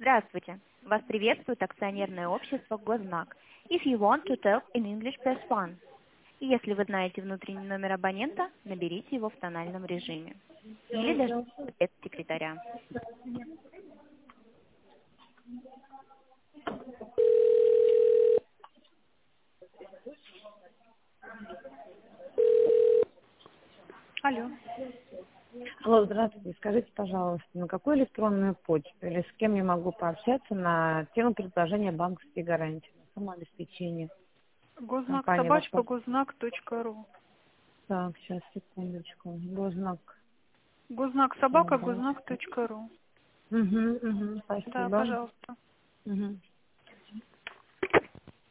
Здравствуйте. Вас приветствует акционерное общество «Гознак». If you want to talk in English, press 1. И если вы знаете внутренний номер абонента, наберите его в тональном режиме. Или даже ответ секретаря. Алло. Алло, здравствуйте. Скажите, пожалуйста, на какую электронную почту или с кем я могу пообщаться на тему предложения банковских гарантий, на самообеспечение Гознак компании? собачка гознак.ру. Так, сейчас, секундочку. Гознак. Гознак собака гознак.ру. Угу, Да, спасибо. пожалуйста. Угу.